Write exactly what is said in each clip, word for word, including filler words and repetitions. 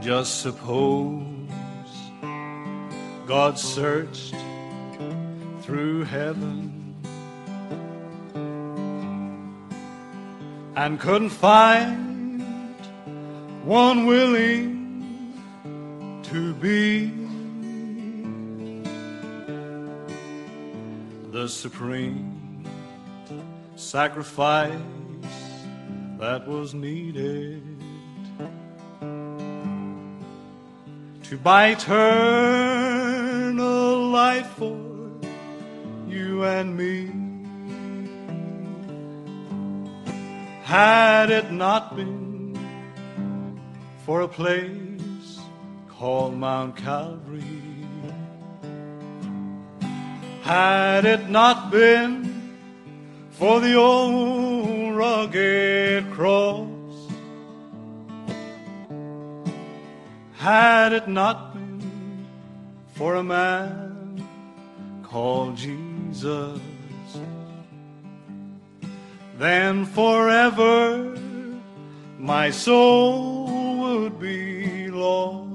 Just suppose God searched through heaven and couldn't find one willing to be the supreme sacrifice that was needed to buy eternal life for you and me. Had it not been for a place called Mount Calvary, had it not been for the old rugged cross, had it not been for a man called Jesus, then forever my soul would be lost.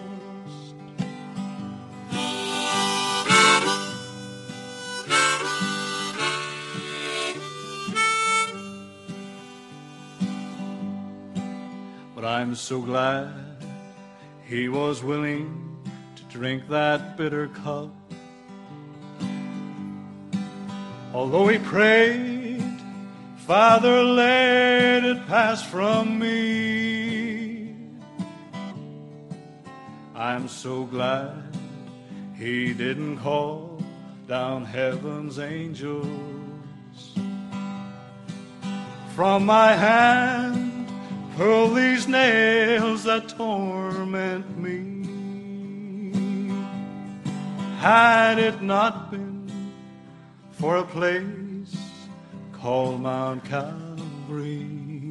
But I'm so glad he was willing to drink that bitter cup. Although he prayed, Father, let it pass from me. I'm so glad he didn't call down heaven's angels from my hand. Pull these nails that torment me. Had it not been for a place called Mount Calvary,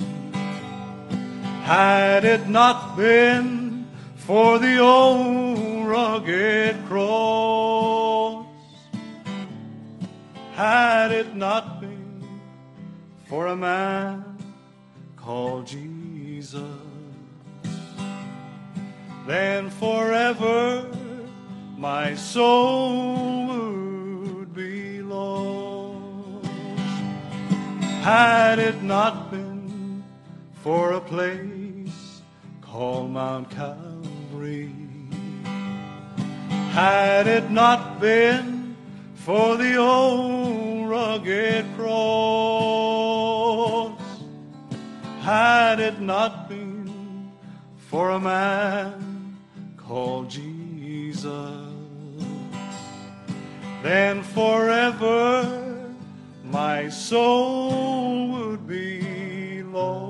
had it not been for the old rugged cross, had it not been for a man called Jesus, then forever my soul would be lost. Had it not been for a place called Mount Calvary, had it not been for the old rugged cross, had it not been for a man called Jesus, then forever my soul would be lost.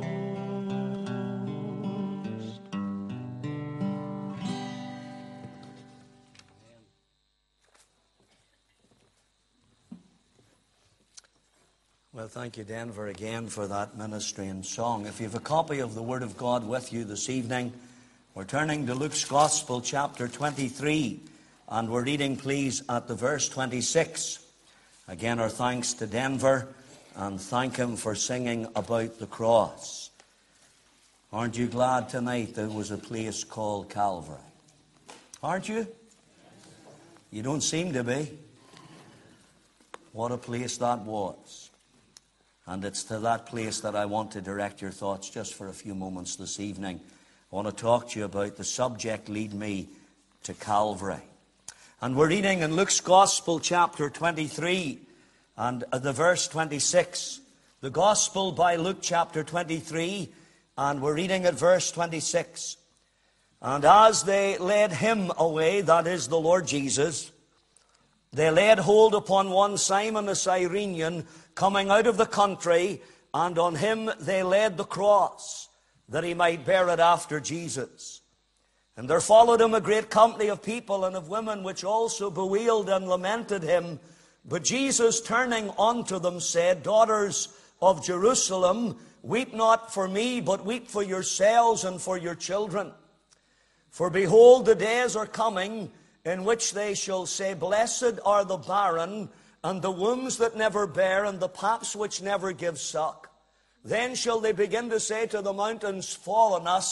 Well, thank you, Denver, again for that ministering song. If you have a copy of the Word of God with you this evening, we're turning to Luke's Gospel, chapter twenty-three, and we're reading, please, at the verse twenty-six. Again, our thanks to Denver, and thank him for singing about the cross. Aren't you glad tonight there was a place called Calvary? Aren't you? You don't seem to be. What a place that was. And it's to that place that I want to direct your thoughts just for a few moments this evening. I want to talk to you about the subject, Lead Me to Calvary. And we're reading in Luke's Gospel, chapter twenty-three, and the verse twenty-six. The Gospel by Luke, chapter twenty-three, and we're reading at verse twenty-six. And as they led him away, that is the Lord Jesus, they laid hold upon one Simon a Cyrenian, coming out of the country, and on him they laid the cross, that he might bear it after Jesus. And there followed him a great company of people and of women, which also bewailed and lamented him. But Jesus, turning unto them, said, Daughters of Jerusalem, weep not for me, but weep for yourselves and for your children. For behold, the days are coming, in which they shall say, Blessed are the barren, and the wombs that never bear, and the paps which never give suck. Then shall they begin to say to the mountains, Fall on us,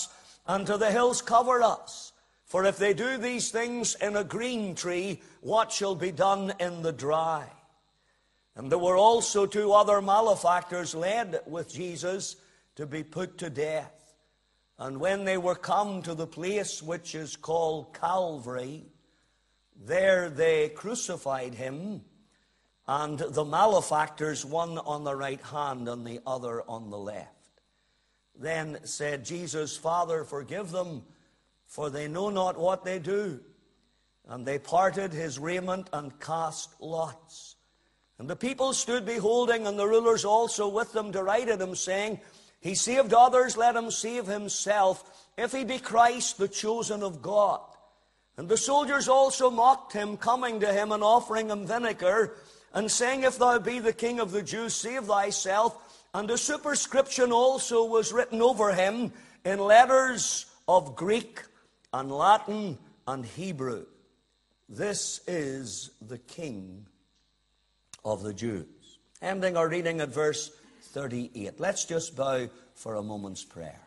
and to the hills cover us. For if they do these things in a green tree, what shall be done in the dry? And there were also two other malefactors led with Jesus to be put to death. And when they were come to the place which is called Calvary, there they crucified him, and the malefactors, one on the right hand and the other on the left. Then said Jesus, Father, forgive them, for they know not what they do. And they parted his raiment and cast lots. And the people stood beholding, and the rulers also with them derided him, saying, He saved others, let him save himself, if he be Christ, the chosen of God. And the soldiers also mocked him, coming to him and offering him vinegar, and saying, If thou be the King of the Jews, save thyself. And a superscription also was written over him in letters of Greek and Latin and Hebrew, This is the King of the Jews. Ending our reading at verse thirty-eight. Let's just bow for a moment's prayer.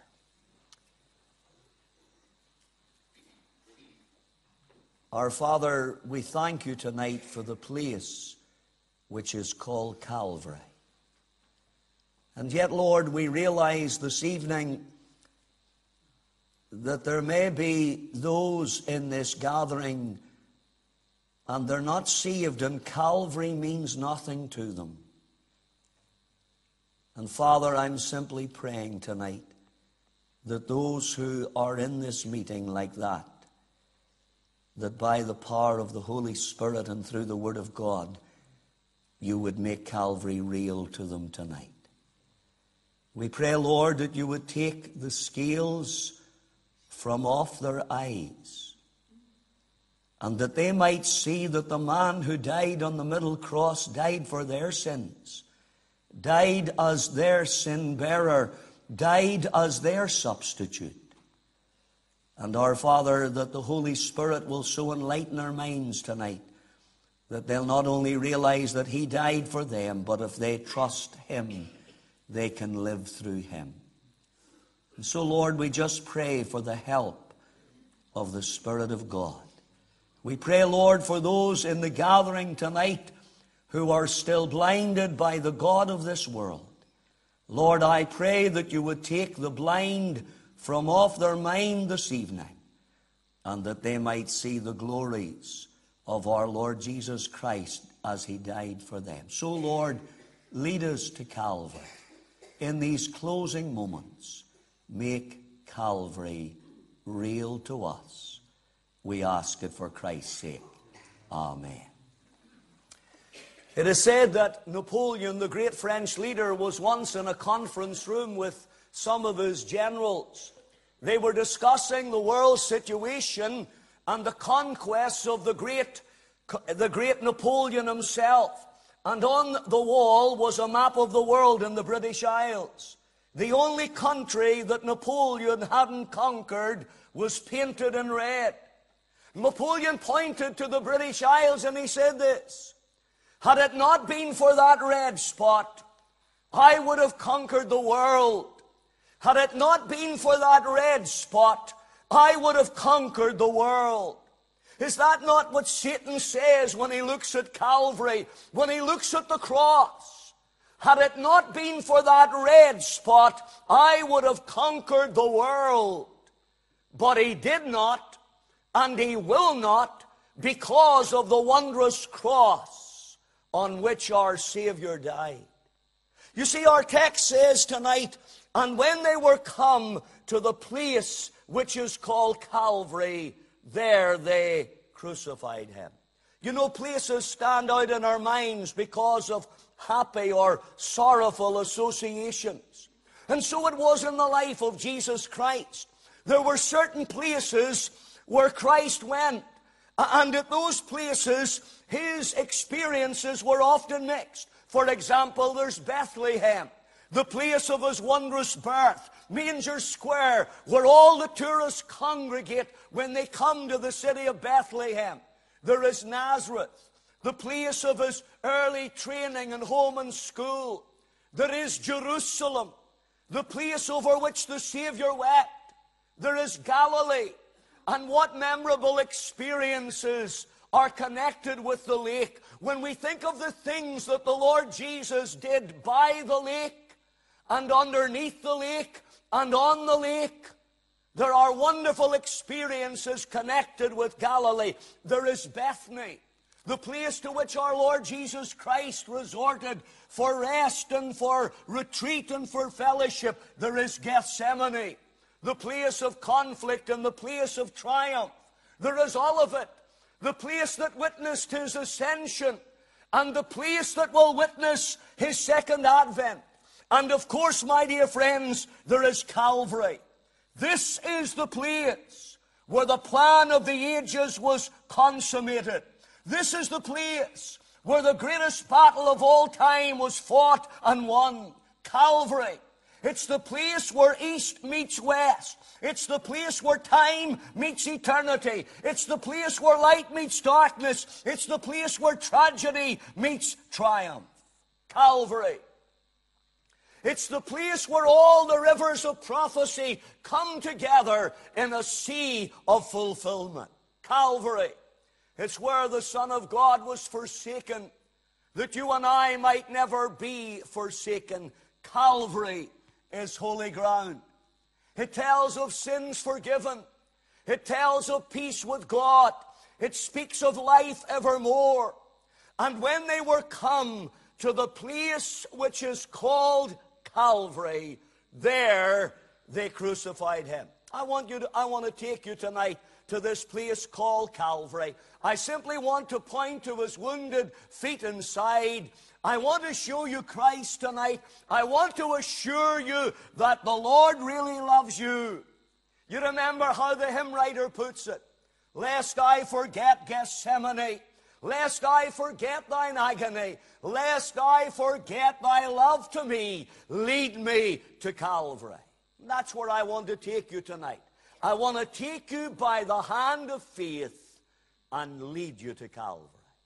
Our Father, we thank you tonight for the place which is called Calvary. And yet, Lord, we realize this evening that there may be those in this gathering and they're not saved, and Calvary means nothing to them. And Father, I'm simply praying tonight that those who are in this meeting like that, that by the power of the Holy Spirit and through the Word of God, you would make Calvary real to them tonight. We pray, Lord, that you would take the scales from off their eyes, and that they might see that the man who died on the middle cross died for their sins, died as their sin bearer, died as their substitute. And our Father, that the Holy Spirit will so enlighten our minds tonight that they'll not only realize that he died for them, but if they trust him, they can live through him. And so, Lord, we just pray for the help of the Spirit of God. We pray, Lord, for those in the gathering tonight who are still blinded by the god of this world. Lord, I pray that you would take the blind from off their mind this evening, and that they might see the glories of our Lord Jesus Christ as he died for them. So, Lord, lead us to Calvary. In these closing moments, make Calvary real to us. We ask it for Christ's sake. Amen. It is said that Napoleon, the great French leader, was once in a conference room with some of his generals. They were discussing the world situation and the conquests of the great, the great Napoleon himself. And on the wall was a map of the world in the British Isles. The only country that Napoleon hadn't conquered was painted in red. Napoleon pointed to the British Isles and he said this, Had it not been for that red spot, I would have conquered the world. Had it not been for that red spot, I would have conquered the world. Is that not what Satan says when he looks at Calvary, when he looks at the cross? Had it not been for that red spot, I would have conquered the world. But he did not, and he will not, because of the wondrous cross on which our Savior died. You see, our text says tonight, and when they were come to the place which is called Calvary, there they crucified him. You know, places stand out in our minds because of happy or sorrowful associations. And so it was in the life of Jesus Christ. There were certain places where Christ went, and at those places his experiences were often mixed. For example, there's Bethlehem, the place of his wondrous birth, Manger Square, where all the tourists congregate when they come to the city of Bethlehem. There is Nazareth, the place of his early training and home and school. There is Jerusalem, the place over which the Savior wept. There is Galilee. And what memorable experiences are connected with the lake. When we think of the things that the Lord Jesus did by the lake and underneath the lake and on the lake, there are wonderful experiences connected with Galilee. There is Bethany, the place to which our Lord Jesus Christ resorted for rest and for retreat and for fellowship. There is Gethsemane, the place of conflict and the place of triumph. There is Olivet, the place that witnessed his ascension and the place that will witness his second advent. And of course, my dear friends, there is Calvary. This is the place where the plan of the ages was consummated. This is the place where the greatest battle of all time was fought and won. Calvary. It's the place where east meets west. It's the place where time meets eternity. It's the place where light meets darkness. It's the place where tragedy meets triumph. Calvary. It's the place where all the rivers of prophecy come together in a sea of fulfillment. Calvary. It's where the Son of God was forsaken, that you and I might never be forsaken. Calvary is holy ground. It tells of sins forgiven. It tells of peace with God. It speaks of life evermore. And when they were come to the place which is called Calvary, there they crucified him. I want you to, I want to take you tonight to this place called Calvary. I simply want to point to his wounded feet and side. I want to show you Christ tonight. I want to assure you that the Lord really loves you. You remember how the hymn writer puts it. Lest I forget Gethsemane, lest I forget thine agony, lest I forget thy love to me, lead me to Calvary. That's where I want to take you tonight. I want to take you by the hand of faith and lead you to Calvary.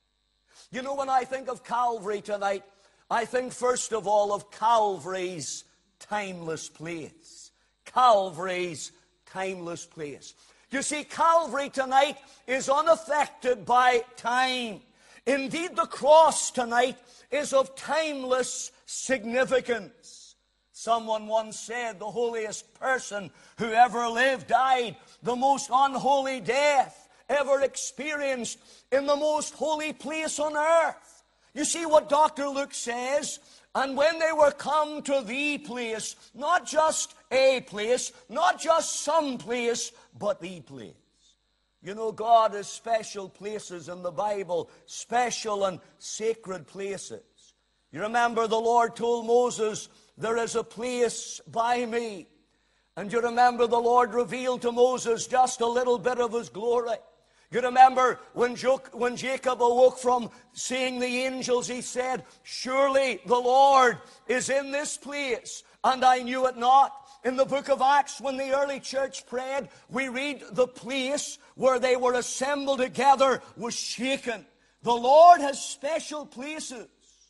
You know, when I think of Calvary tonight, I think first of all of Calvary's timeless place. Calvary's timeless place. You see, Calvary tonight is unaffected by time. Indeed, the cross tonight is of timeless significance. Someone once said the holiest person who ever lived died the most unholy death ever experienced in the most holy place on earth. You see what Doctor Luke says? And when they were come to the place, not just a place, not just some place, but the place. You know, God has special places in the Bible, special and sacred places. You remember the Lord told Moses, there is a place by me. And you remember the Lord revealed to Moses just a little bit of his glory. You remember when Jacob awoke from seeing the angels, he said, surely the Lord is in this place, and I knew it not. In the book of Acts, when the early church prayed, we read the place where they were assembled together was shaken. The Lord has special places,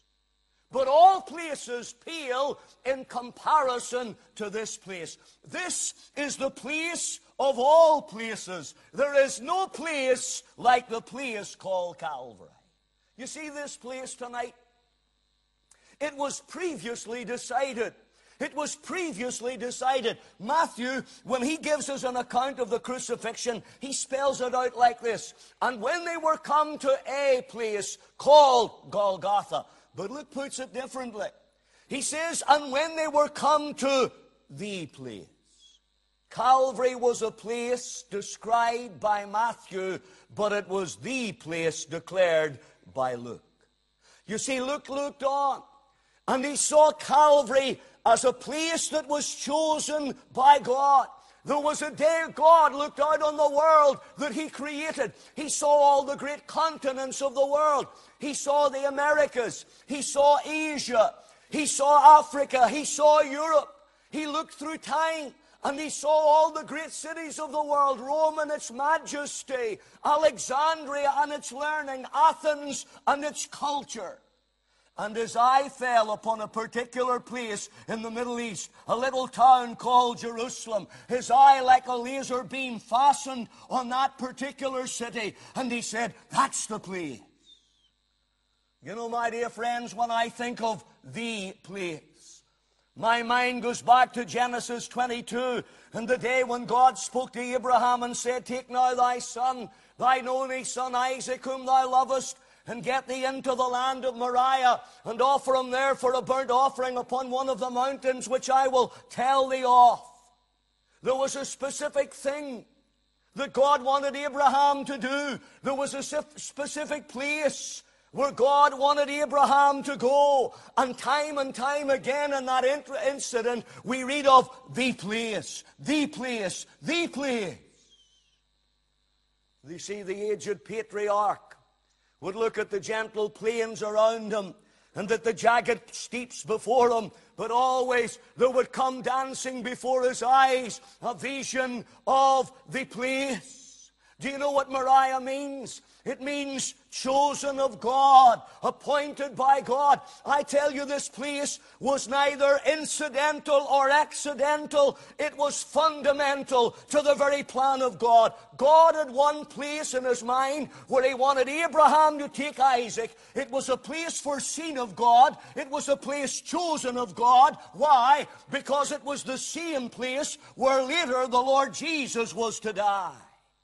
but all places pale in comparison to this place. This is the place of all places. There is no place like the place called Calvary. You see this place tonight? It was previously decided. It was previously decided. Matthew, when he gives us an account of the crucifixion, he spells it out like this. And when they were come to a place called Golgotha. But Luke puts it differently. He says, and when they were come to the place. Calvary was a place described by Matthew, but it was the place declared by Luke. You see, Luke looked on, and he saw Calvary as a place that was chosen by God. There was a day God looked out on the world that he created. He saw all the great continents of the world. He saw the Americas. He saw Asia. He saw Africa. He saw Europe. He looked through time. And he saw all the great cities of the world, Rome and its majesty, Alexandria and its learning, Athens and its culture. And his eye fell upon a particular place in the Middle East, a little town called Jerusalem. His eye, like a laser beam, fastened on that particular city. And he said, that's the place. You know, my dear friends, when I think of the place, my mind goes back to Genesis twenty-two, and the day when God spoke to Abraham and said, take now thy son, thine only son Isaac, whom thou lovest, and get thee into the land of Moriah, and offer him there for a burnt offering upon one of the mountains which I will tell thee of. There was a specific thing that God wanted Abraham to do. There was a specific place where God wanted Abraham to go. And time and time again in that incident, we read of the place, the place, the place. You see, the aged patriarch would look at the gentle plains around him and at the jagged steeps before him, but always there would come dancing before his eyes a vision of the place. Do you know what Moriah means? It means chosen of God, appointed by God. I tell you, this place was neither incidental or accidental. It was fundamental to the very plan of God. God had one place in his mind where he wanted Abraham to take Isaac. It was a place foreseen of God. It was a place chosen of God. Why? Because it was the same place where later the Lord Jesus was to die.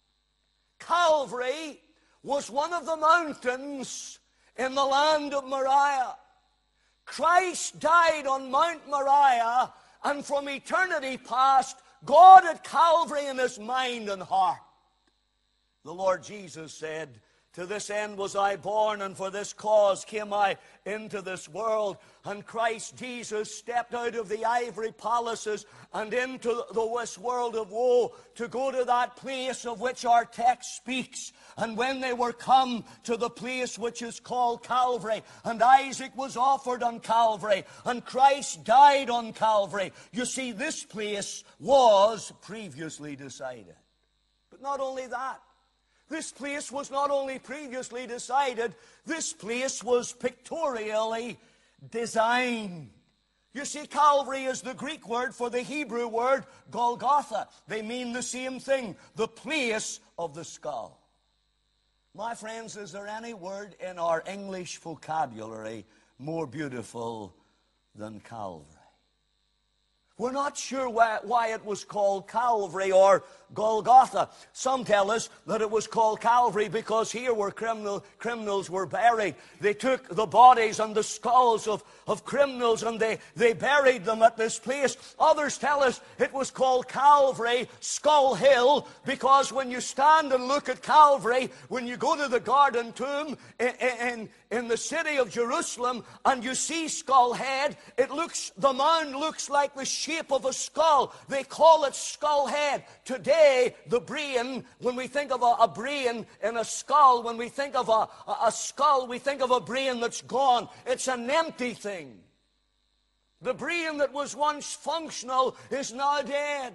Calvary was one of the mountains in the land of Moriah. Christ died on Mount Moriah, and from eternity past, God had Calvary in his mind and heart. The Lord Jesus said, to this end was I born, and for this cause came I into this world. And Christ Jesus stepped out of the ivory palaces and into this world of woe to go to that place of which our text speaks. And when they were come to the place which is called Calvary, and Isaac was offered on Calvary, and Christ died on Calvary, you see, this place was previously decided. But not only that. This place was not only previously decided, this place was pictorially designed. You see, Calvary is the Greek word for the Hebrew word Golgotha. They mean the same thing, the place of the skull. My friends, is there any word in our English vocabulary more beautiful than Calvary? We're not sure why, why it was called Calvary or Golgotha. Some tell us that it was called Calvary because here where criminal, criminals were buried. They took the bodies and the skulls of, of criminals and they, they buried them at this place. Others tell us it was called Calvary, Skull Hill, because when you stand and look at Calvary, when you go to the Garden Tomb in, in, in the city of Jerusalem and you see Skull Head, it looks, the mound looks like the shape of a skull. They call it Skull Head. Today, the brain, when we think of a, a brain in a skull, when we think of a, a, a skull, we think of a brain that's gone. It's an empty thing. The brain that was once functional is now dead.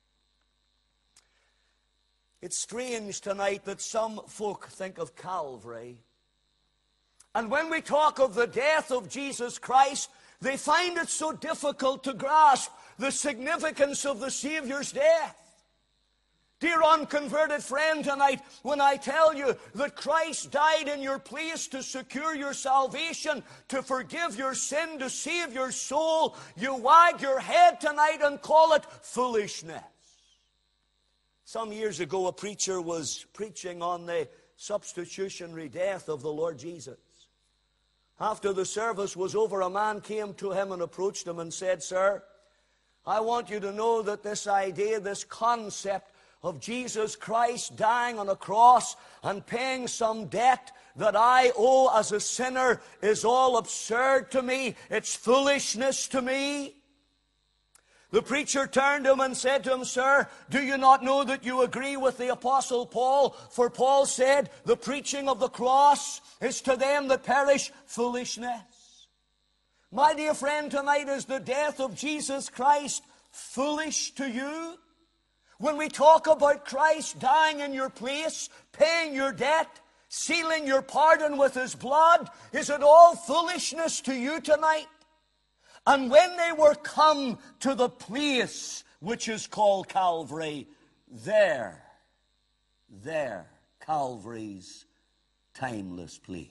It's strange tonight that some folk think of Calvary, and when we talk of the death of Jesus Christ, they find it so difficult to grasp the significance of the Savior's death. Dear unconverted friend, tonight, when I tell you that Christ died in your place to secure your salvation, to forgive your sin, to save your soul, you wag your head tonight and call it foolishness. Some years ago, a preacher was preaching on the substitutionary death of the Lord Jesus. After the service was over, a man came to him and approached him and said, "Sir, I want you to know that this idea, this concept of Jesus Christ dying on a cross and paying some debt that I owe as a sinner is all absurd to me. It's foolishness to me." The preacher turned to him and said to him, "Sir, do you not know that you agree with the Apostle Paul? For Paul said, the preaching of the cross is to them that perish foolishness." My dear friend, tonight, is the death of Jesus Christ foolish to you? When we talk about Christ dying in your place, paying your debt, sealing your pardon with his blood? Is it all foolishness to you tonight? And when they were come to the place which is called Calvary, there, there, Calvary's timeless place.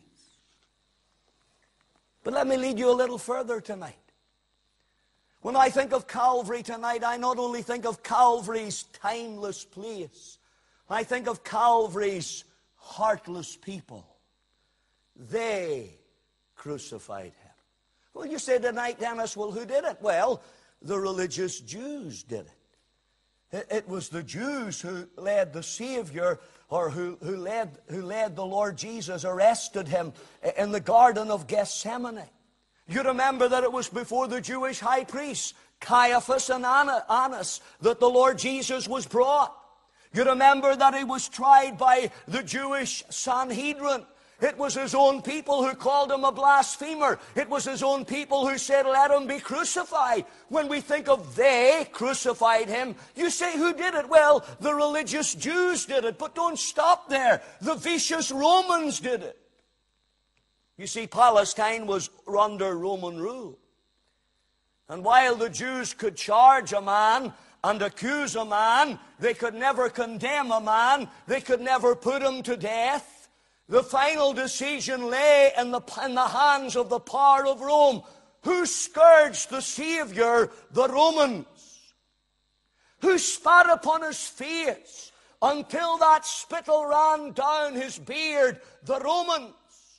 But let me lead you a little further tonight. When I think of Calvary tonight, I not only think of Calvary's timeless place, I think of Calvary's heartless people. They crucified him. Well, you say tonight, Dennis, well, who did it? Well, the religious Jews did it. It, it was the Jews who led the Savior, or who, who, led, who led the Lord Jesus, arrested him in the Garden of Gethsemane. You remember that it was before the Jewish high priests, Caiaphas and Annas, that the Lord Jesus was brought. You remember that he was tried by the Jewish Sanhedrin. It was his own people who called him a blasphemer. It was his own people who said, let him be crucified. When we think of they crucified him, you say, who did it? Well, the religious Jews did it. But don't stop there. The vicious Romans did it. You see, Palestine was under Roman rule. And while the Jews could charge a man and accuse a man, they could never condemn a man, they could never put him to death. The final decision lay in the, in the hands of the power of Rome. Who scourged the Savior? The Romans. Who spat upon his face until that spittle ran down his beard? The Romans.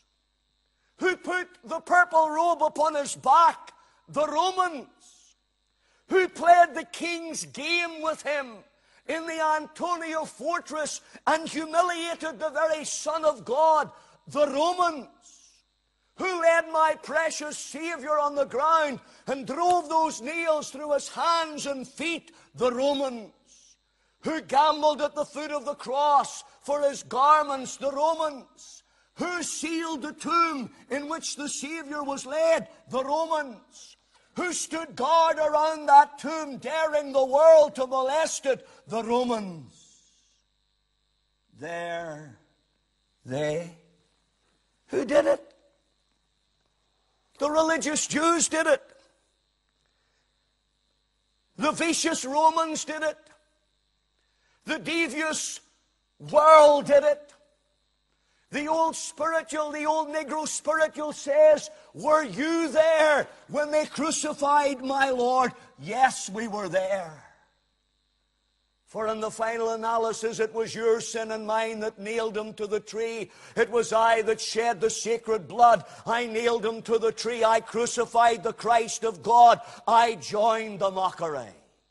Who put the purple robe upon his back? The Romans. Who played the king's game with him in the Antonia fortress and humiliated the very Son of God? The Romans. Who laid my precious Savior on the ground and drove those nails through his hands and feet? The Romans. Who gambled at the foot of the cross for his garments? The Romans. Who sealed the tomb in which the Savior was laid? The Romans. Who stood guard around that tomb, daring the world to molest it? The Romans. There, they. Who did it? The religious Jews did it. The vicious Romans did it. The devious world did it. The old spiritual, the old Negro spiritual says, were you there when they crucified my Lord? Yes, we were there. For in the final analysis, it was your sin and mine that nailed him to the tree. It was I that shed the sacred blood. I nailed him to the tree. I crucified the Christ of God. I joined the mockery.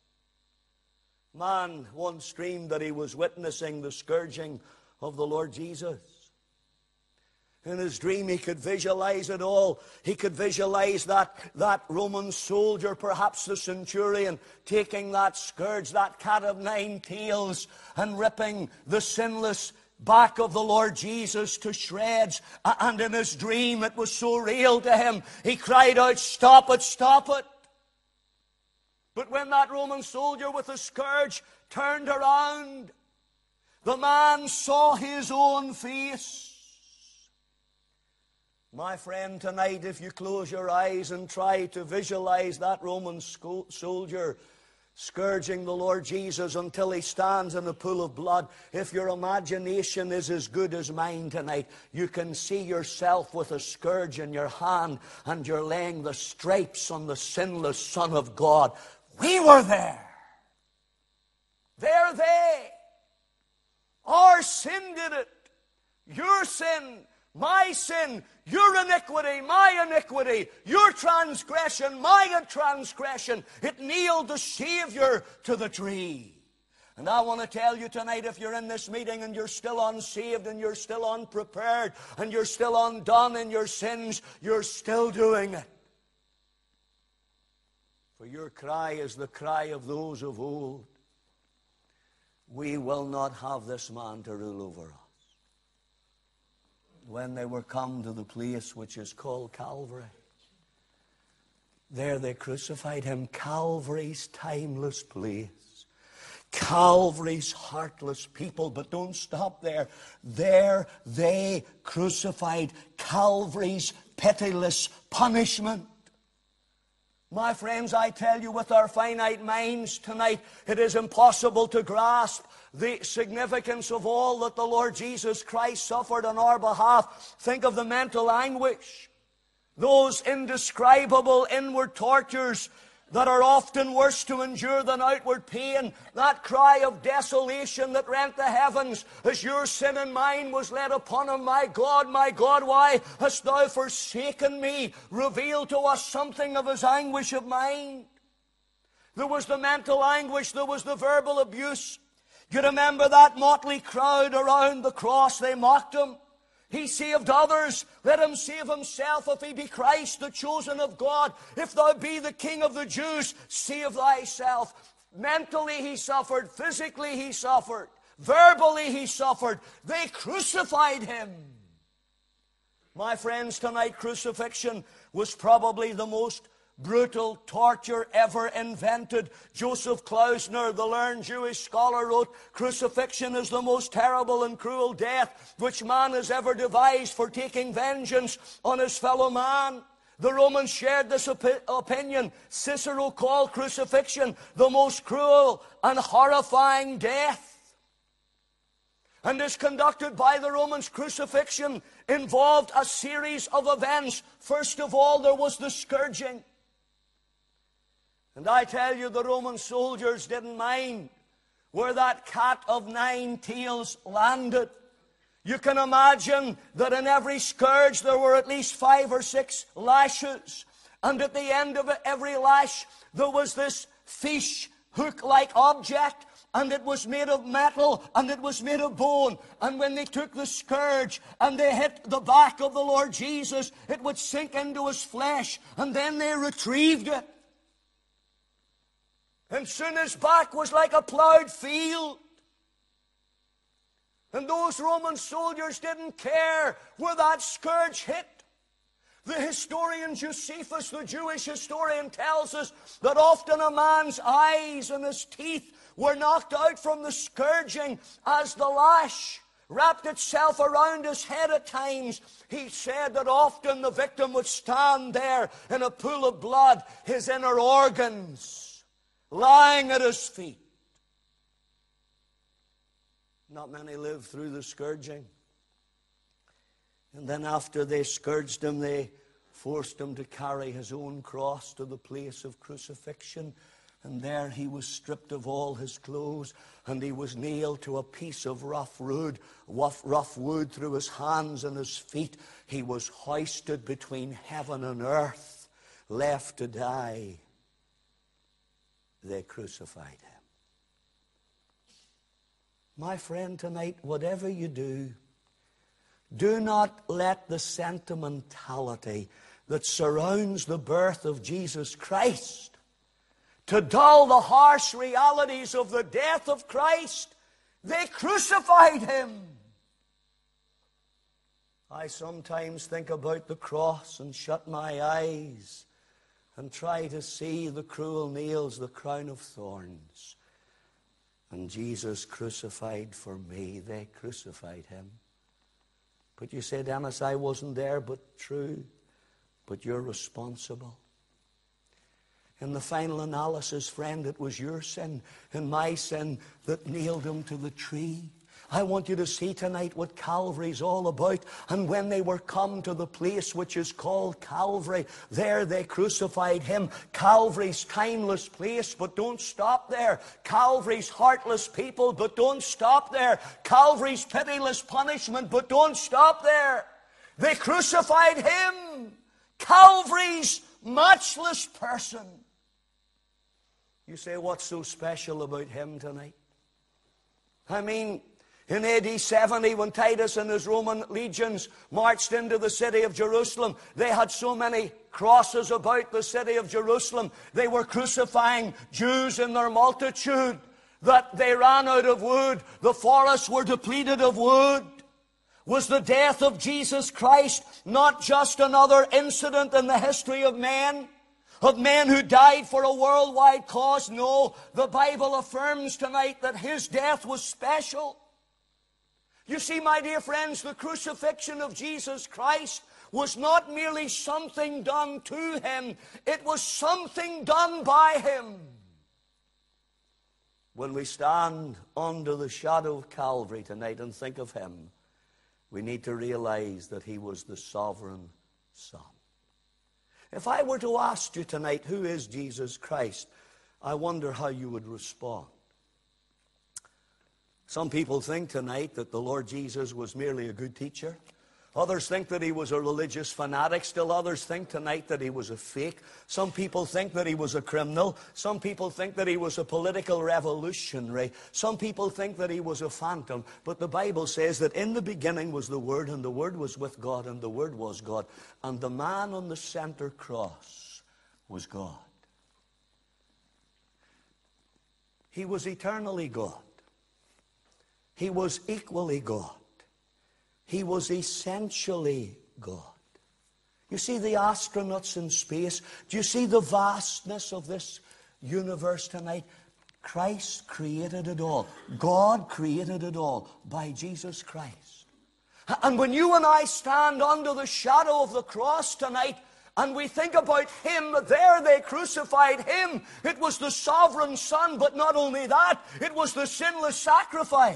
Man once dreamed that he was witnessing the scourging of the Lord Jesus. In his dream, he could visualize it all. He could visualize that, that Roman soldier, perhaps the centurion, taking that scourge, that cat of nine tails, and ripping the sinless back of the Lord Jesus to shreds. And in his dream, it was so real to him, he cried out, stop it, stop it. But when that Roman soldier with the scourge turned around, the man saw his own face. My friend, tonight, if you close your eyes and try to visualize that Roman soldier scourging the Lord Jesus until he stands in a pool of blood, if your imagination is as good as mine tonight, you can see yourself with a scourge in your hand and you're laying the stripes on the sinless Son of God. We were there. They're they. Our sin did it. Your sin, my sin, your iniquity, my iniquity, your transgression, my transgression. It nailed the Savior to the tree. And I want to tell you tonight, if you're in this meeting and you're still unsaved and you're still unprepared and you're still undone in your sins, you're still doing it. For your cry is the cry of those of old. We will not have this man to rule over us. When they were come to the place which is called Calvary, there they crucified him. Calvary's timeless place. Calvary's heartless people. But don't stop there. There they crucified Calvary's pitiless punishment. My friends, I tell you, with our finite minds tonight, it is impossible to grasp the significance of all that the Lord Jesus Christ suffered on our behalf. Think of the mental anguish, those indescribable inward tortures that are often worse to endure than outward pain, that cry of desolation that rent the heavens as your sin and mine was laid upon him. My God, my God, why hast thou forsaken me? Revealed to us something of his anguish of mind. There was the mental anguish, there was the verbal abuse. You remember that motley crowd around the cross? They mocked him. He saved others. Let him save himself if he be Christ, the chosen of God. If thou be the King of the Jews, save thyself. Mentally he suffered. Physically he suffered. Verbally he suffered. They crucified him. My friends, tonight crucifixion was probably the most brutal torture ever invented. Joseph Klausner, the learned Jewish scholar, wrote, crucifixion is the most terrible and cruel death which man has ever devised for taking vengeance on his fellow man. The Romans shared this op- opinion. Cicero called crucifixion the most cruel and horrifying death. And as conducted by the Romans, crucifixion involved a series of events. First of all, there was the scourging. And I tell you, the Roman soldiers didn't mind where that cat of nine tails landed. You can imagine that in every scourge there were at least five or six lashes. And at the end of every lash there was this fish hook-like object. And it was made of metal, and it was made of bone. And when they took the scourge and they hit the back of the Lord Jesus, it would sink into his flesh. And then they retrieved it. And soon his back was like a plowed field. And those Roman soldiers didn't care where that scourge hit. The historian Josephus, the Jewish historian, tells us that often a man's eyes and his teeth were knocked out from the scourging as the lash wrapped itself around his head at times. He said that often the victim would stand there in a pool of blood, his inner organs lying at his feet. Not many lived through the scourging. And then after they scourged him, they forced him to carry his own cross to the place of crucifixion. And there he was stripped of all his clothes, and he was nailed to a piece of rough wood, rough, rough wood through his hands and his feet. He was hoisted between heaven and earth, left to die. They crucified him. My friend, tonight, whatever you do, do not let the sentimentality that surrounds the birth of Jesus Christ to dull the harsh realities of the death of Christ. They crucified him. I sometimes think about the cross and shut my eyes and try to see the cruel nails, the crown of thorns. And Jesus crucified for me. They crucified him. But you say, Dennis, I wasn't there. But true. But you're responsible. In the final analysis, friend, it was your sin and my sin that nailed him to the tree. I want you to see tonight what Calvary's all about. And when they were come to the place which is called Calvary, there they crucified him. Calvary's timeless place, but don't stop there. Calvary's heartless people, but don't stop there. Calvary's pitiless punishment, but don't stop there. They crucified him. Calvary's matchless person. You say, what's so special about him tonight? I mean, in A D seventy, when Titus and his Roman legions marched into the city of Jerusalem, they had so many crosses about the city of Jerusalem. They were crucifying Jews in their multitude that they ran out of wood. The forests were depleted of wood. Was the death of Jesus Christ not just another incident in the history of man? of men who died for a worldwide cause. No, the Bible affirms tonight that his death was special. You see, my dear friends, the crucifixion of Jesus Christ was not merely something done to him, it was something done by him. When we stand under the shadow of Calvary tonight and think of him, we need to realize that he was the sovereign Son. If I were to ask you tonight, who is Jesus Christ? I wonder how you would respond. Some people think tonight that the Lord Jesus was merely a good teacher. Others think that he was a religious fanatic. Still others think tonight that he was a fake. Some people think that he was a criminal. Some people think that he was a political revolutionary. Some people think that he was a phantom. But the Bible says that in the beginning was the Word, and the Word was with God, and the Word was God. And the man on the center cross was God. He was eternally God. He was equally God. He was essentially God. You see the astronauts in space? Do you see the vastness of this universe tonight? Christ created it all. God created it all by Jesus Christ. And when you and I stand under the shadow of the cross tonight, and we think about him, there they crucified him. It was the sovereign Son, but not only that, it was the sinless sacrifice.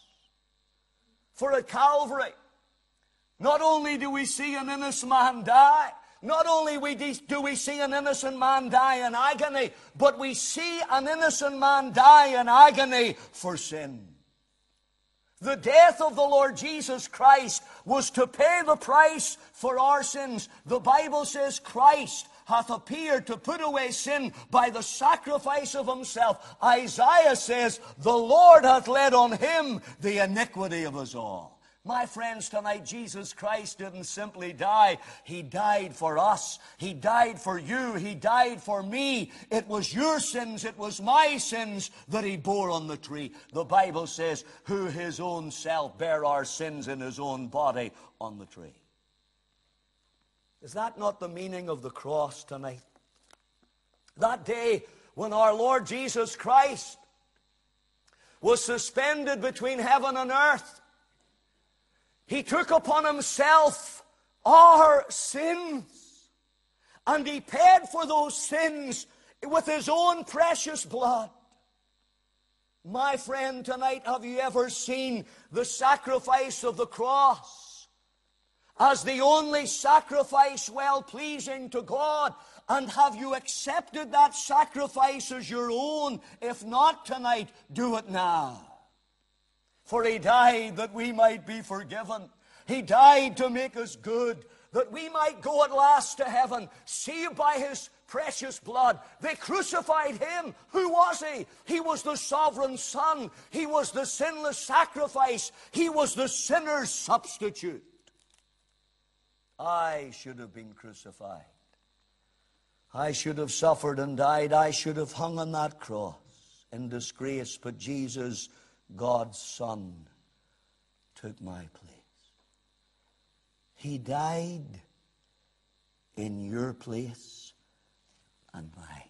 For at Calvary, not only do we see an innocent man die, not only do we see an innocent man die in agony, but we see an innocent man die in agony for sin. The death of the Lord Jesus Christ was to pay the price for our sins. The Bible says Christ hath appeared to put away sin by the sacrifice of himself. Isaiah says, the Lord hath laid on him the iniquity of us all. My friends, tonight Jesus Christ didn't simply die. He died for us. He died for you. He died for me. It was your sins, it was my sins that he bore on the tree. The Bible says, who his own self bare our sins in his own body on the tree. Is that not the meaning of the cross tonight? That day when our Lord Jesus Christ was suspended between heaven and earth, he took upon himself our sins, and he paid for those sins with his own precious blood. My friend, tonight, have you ever seen the sacrifice of the cross as the only sacrifice well-pleasing to God? And have you accepted that sacrifice as your own? If not tonight, do it now. For he died that we might be forgiven. He died to make us good, that we might go at last to heaven, saved by his precious blood. They crucified him. Who was he? He was the sovereign Son. He was the sinless sacrifice. He was the sinner's substitute. I should have been crucified. I should have suffered and died. I should have hung on that cross in disgrace. But Jesus, God's Son, took my place. He died in your place and mine.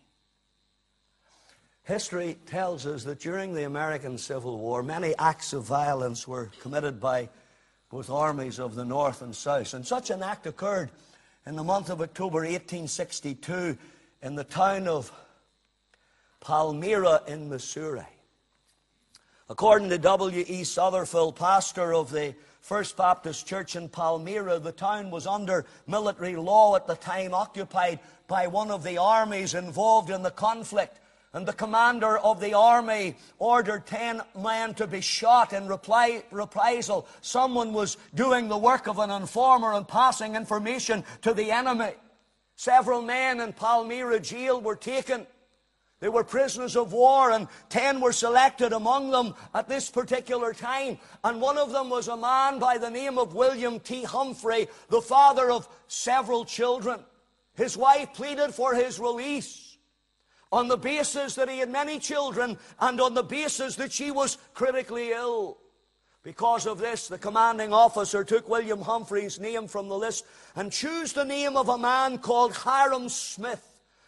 History tells us that during the American Civil War, many acts of violence were committed by both armies of the North and South. And such an act occurred in the month of October eighteen sixty-two in the town of Palmyra in Missouri. According to W E Sutherfield, pastor of the First Baptist Church in Palmyra, the town was under military law at the time, occupied by one of the armies involved in the conflict. And the commander of the army ordered ten men to be shot in reply, reprisal. Someone was doing the work of an informer and passing information to the enemy. Several men in Palmyra jail were taken. They were prisoners of war, and ten were selected among them at this particular time. And one of them was a man by the name of William T. Humphrey, the father of several children. His wife pleaded for his release on the basis that he had many children and on the basis that she was critically ill. Because of this, the commanding officer took William Humphrey's name from the list and chose the name of a man called Hiram Smith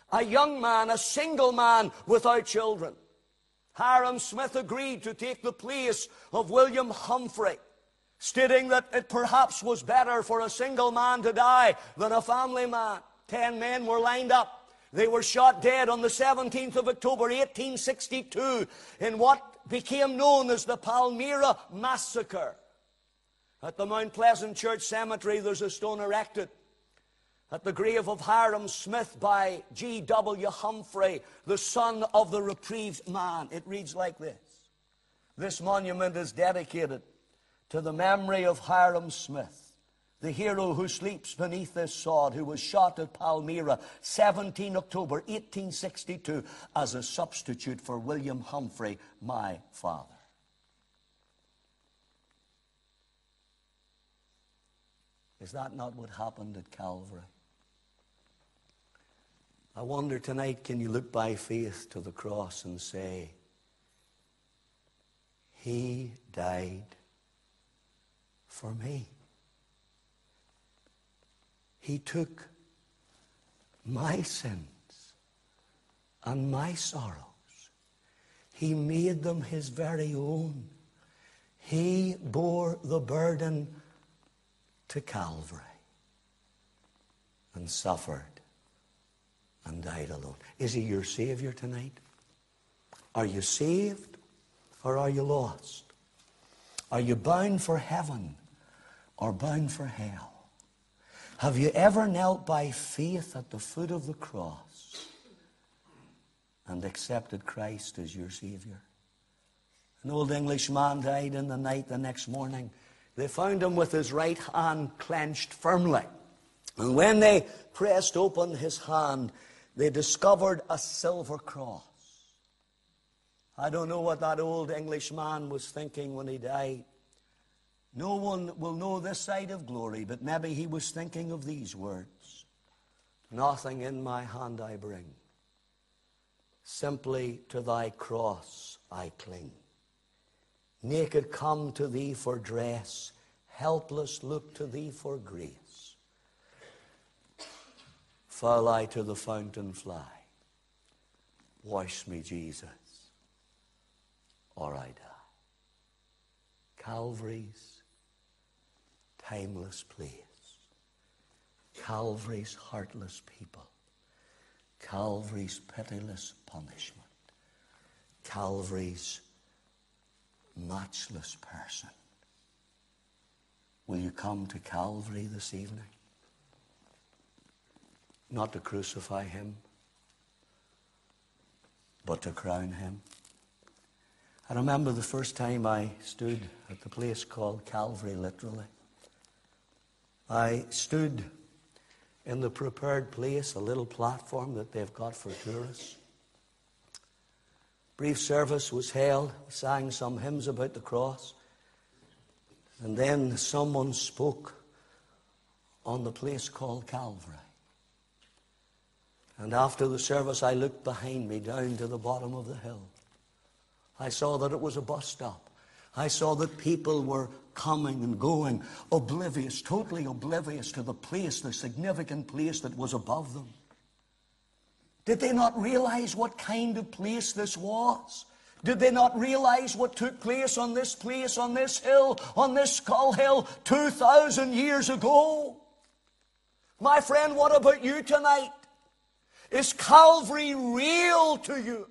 A young man, a single man without children. Hiram Smith agreed to take the place of William Humphrey, stating that it perhaps was better for a single man to die than a family man. Ten men were lined up. They were shot dead on the seventeenth of October, eighteen sixty-two, in what became known as the Palmyra Massacre. At the Mount Pleasant Church Cemetery, there's a stone erected at the grave of Hiram Smith by G W Humphrey, the son of the reprieved man. It reads like this. This monument is dedicated to the memory of Hiram Smith, the hero who sleeps beneath this sod, who was shot at Palmyra, seventeenth of October, eighteen sixty-two, as a substitute for William Humphrey, my father. Is that not what happened at Calvary? I wonder tonight, can you look by faith to the cross and say, He died for me. He took my sins and my sorrows. He made them His very own. He bore the burden to Calvary and suffered and died alone. Is He your Savior tonight? Are you saved or are you lost? Are you bound for heaven or bound for hell? Have you ever knelt by faith at the foot of the cross and accepted Christ as your Savior? An old English man died in the night the next morning. They found him with his right hand clenched firmly. And when they pressed open his hand, they discovered a silver cross. I don't know what that old English man was thinking when he died. No one will know this side of glory, but maybe he was thinking of these words. Nothing in my hand I bring. Simply to thy cross I cling. Naked come to thee for dress, helpless look to thee for grace. Fall I to the fountain fly, wash me, Jesus, or I die. Calvary's timeless place, Calvary's heartless people, Calvary's pitiless punishment, Calvary's matchless person. Will you come to Calvary this evening? Not to crucify Him, but to crown Him. I remember the first time I stood at the place called Calvary, literally. I stood in the prepared place, a little platform that they've got for tourists. Brief service was held, sang some hymns about the cross, and then someone spoke on the place called Calvary. And after the service, I looked behind me down to the bottom of the hill. I saw that it was a bus stop. I saw that people were coming and going, oblivious, totally oblivious to the place, the significant place that was above them. Did they not realize what kind of place this was? Did they not realize what took place on this place, on this hill, on this Skull Hill, two thousand years ago? My friend, what about you tonight? Is Calvary real to you?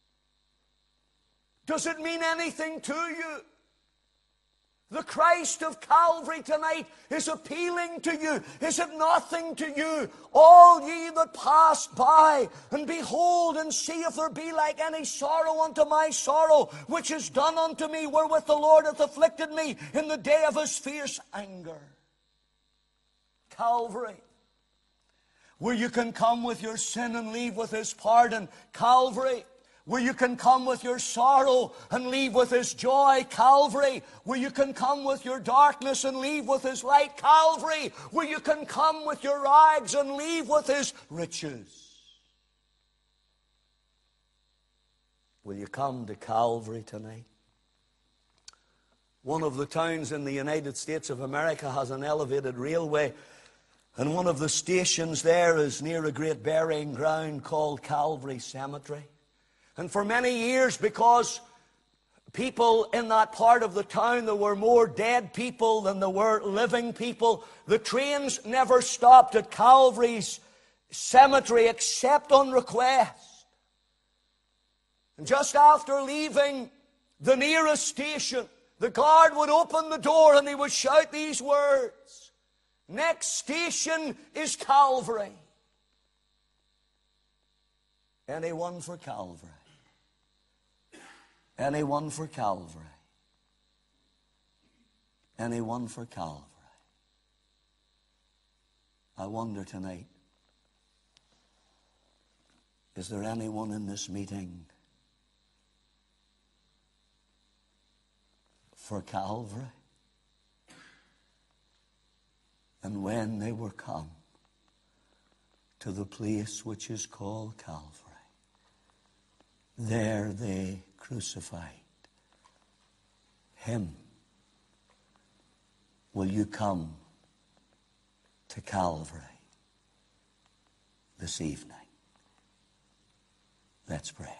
Does it mean anything to you? The Christ of Calvary tonight is appealing to you. Is it nothing to you? All ye that pass by, and behold and see if there be like any sorrow unto my sorrow, which is done unto me, wherewith the Lord hath afflicted me in the day of His fierce anger. Calvary, where you can come with your sin and leave with His pardon. Calvary, where you can come with your sorrow and leave with His joy. Calvary, where you can come with your darkness and leave with His light. Calvary, where you can come with your rags and leave with His riches. Will you come to Calvary tonight? One of the towns in the United States of America has an elevated railway, And one of the stations there is near a great burying ground called Calvary Cemetery. And for many years, because people in that part of the town, there were more dead people than there were living people, the trains never stopped at Calvary's Cemetery except on request. And just after leaving the nearest station, the guard would open the door and he would shout these words: "Next station is Calvary." Anyone for Calvary. Anyone for Calvary. Anyone for Calvary. I wonder tonight, is there anyone in this meeting for Calvary? And when they were come to the place which is called Calvary, there they crucified him. Will you come to Calvary this evening? Let's pray.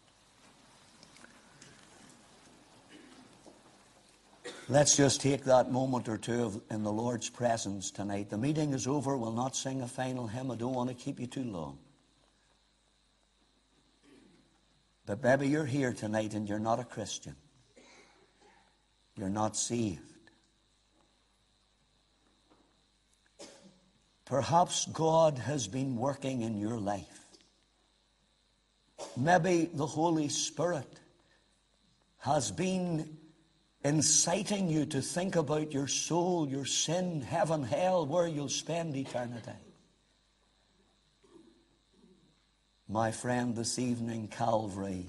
Let's just take that moment or two of, in the Lord's presence tonight. The meeting is over. We'll not sing a final hymn. I don't want to keep you too long. But maybe you're here tonight and you're not a Christian. You're not saved. Perhaps God has been working in your life. Maybe the Holy Spirit has been inciting you to think about your soul, your sin, heaven, hell, where you'll spend eternity. My friend, this evening, Calvary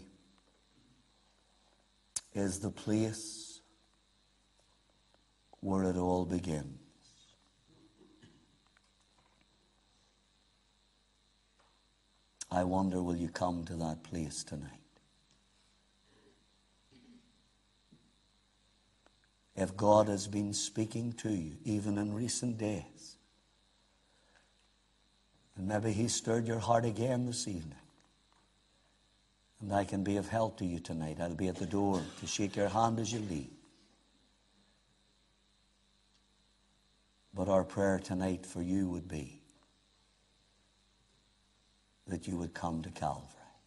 is the place where it all begins. I wonder, will you come to that place tonight? If God has been speaking to you, even in recent days, and maybe He stirred your heart again this evening, and I can be of help to you tonight. I'll be at the door to shake your hand as you leave. But our prayer tonight for you would be that you would come to Calvary.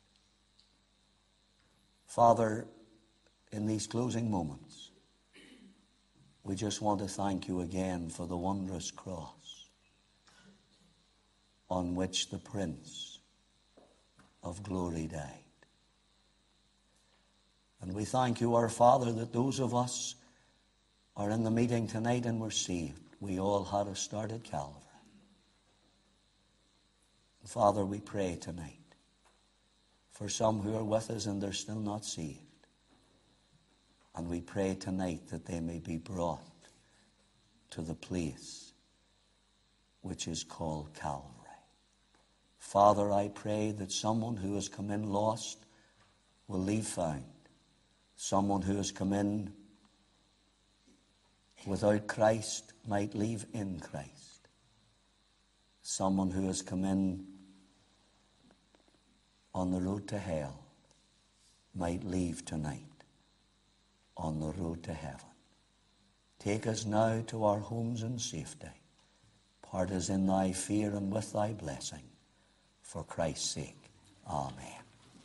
Father, in these closing moments, we just want to thank you again for the wondrous cross on which the Prince of Glory died. And we thank you, our Father, that those of us are in the meeting tonight and we're saved. We all had a start at Calvary. Father, we pray tonight for some who are with us and they're still not saved. And we pray tonight that they may be brought to the place which is called Calvary. Father, I pray that someone who has come in lost will leave found. Someone who has come in without Christ might leave in Christ. Someone who has come in on the road to hell might leave tonight on the road to heaven. Take us now to our homes in safety. Part us in thy fear and with thy blessing. For Christ's sake. Amen.